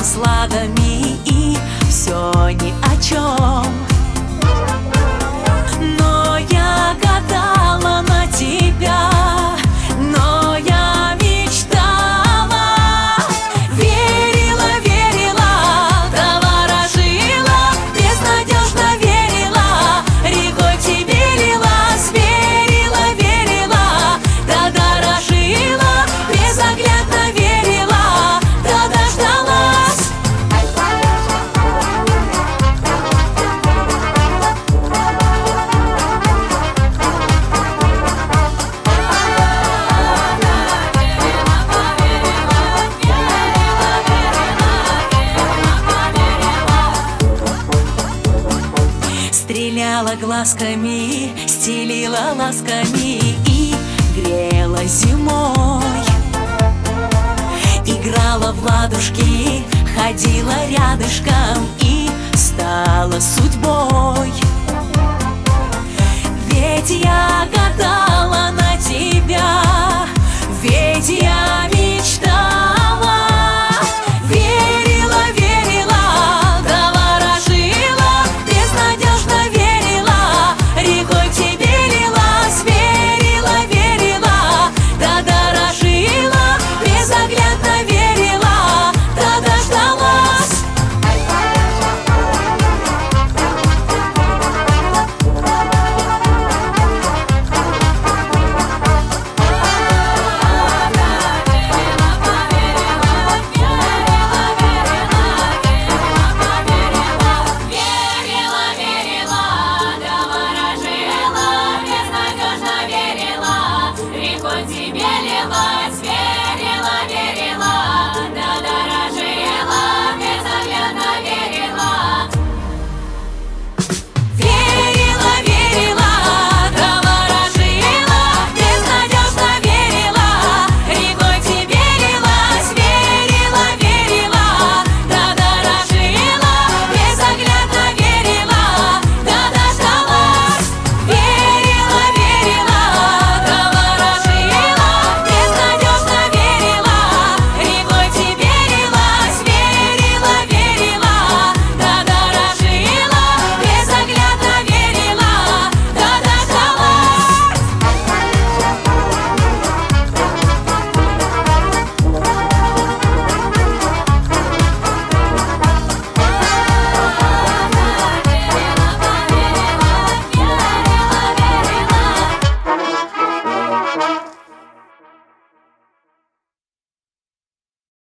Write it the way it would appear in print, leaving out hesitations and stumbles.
с ладами, и все ни о чем. Но я гадала на тебя, но я мечтала. Верила, верила, заворожила, безнадежно верила, рекой к тебе лилась. Верила, верила, да дорожила, безоглядно верила, да дождалась. Стреляла глазками, стелила ласками и грела зимой. Играла в ладушки, ходила рядышком и стала судьбой. Ведь я гадала на тебя, ведь я